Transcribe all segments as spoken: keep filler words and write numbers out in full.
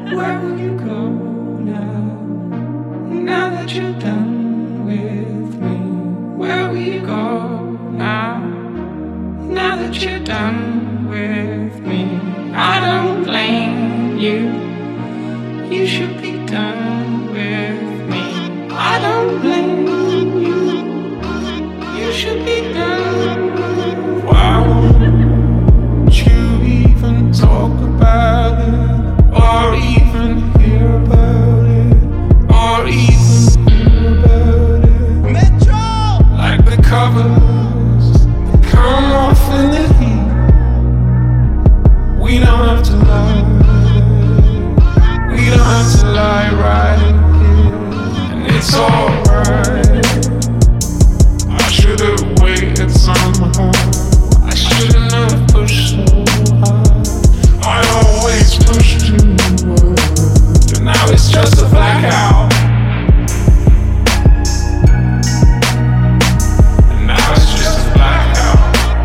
Where will you go now? Now that you're done with me, where will you go now? Now that you're done with me, I don't blame you. You should be done with me. I don't blame you. You should be done. Why won't you even talk about it, or even hear about it, or even hear about it? Metro! Like the covers that come off in the heat. We don't have to lie. We don't have to lie right here, and it's alright. I should've waited somehow. I shouldn't have pushed so hard. I always push too hard, and now it's just a blackout. And now it's just a blackout.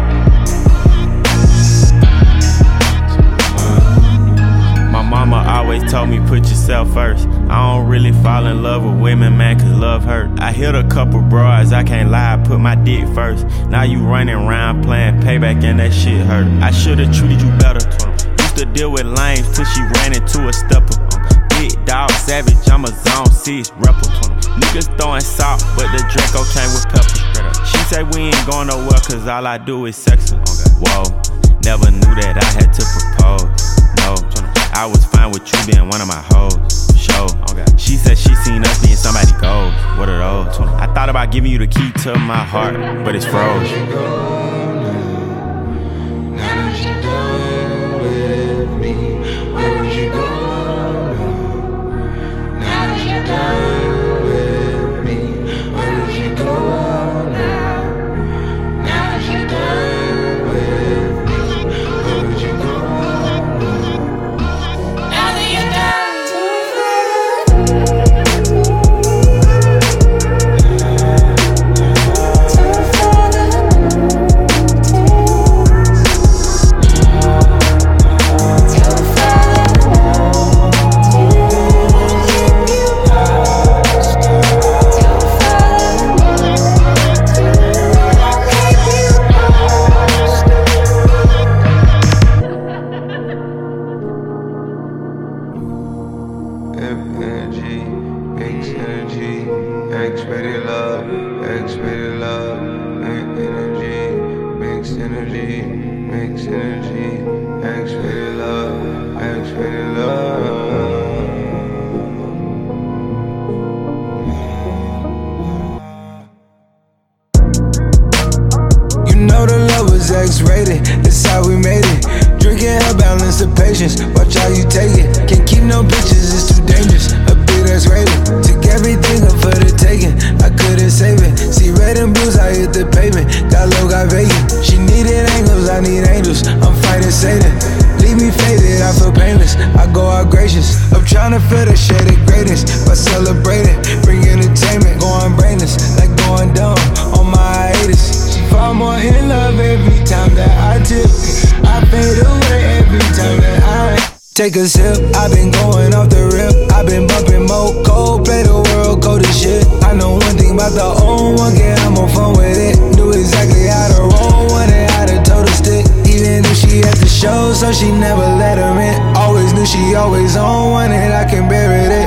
My mama always told me put yourself first. I don't really fall in love with women, man, cause love hurt. I hit a couple broads, I can't lie, I put my dick first. Now you running around playing payback and that shit hurt. I should've treated you better. Used to deal with lames till she ran into a stepper. Big dog savage, I'm a zone six rapper. Niggas throwing salt, but the Draco came with pepper. She say we ain't going nowhere cause all I do is sex her. Whoa, never knew that I had to propose. No, I was fine with you being one of my hoes. Show. She said she seen us being somebody goals. What are those? I thought about giving you the key to my heart, but it's froze. Energy, makes energy, X-rated love, X-rated love, energy, makes energy, makes energy, X-rated love, X-rated love. You know the love was X-rated, that's how we made it. Drinking her balance of patience, watch how you take it. Can't keep no pictures, it's too dangerous. A bit X-rated, took everything up for the taking. I couldn't save it. See red and blues, I hit the pavement. Got low, got vacant. She needed angles, I need angels. I'm fighting Satan. Leave me faded, I feel painless. I go out gracious. I'm trying to feel the shade of greatness by celebrating. Bring entertainment, going brainless, like going dumb on my hiatus. She fall more in love every time that I tip. I fade away every time that I take a sip. I've been going off the rip. I've been bumping more cold, play the world cold as shit. I know one thing about the old one, get I'm on fun with it. Knew exactly how to roll one and how to toe the stick. Even if she at the show, so she never let her in. Always knew she always on one and I can bear it.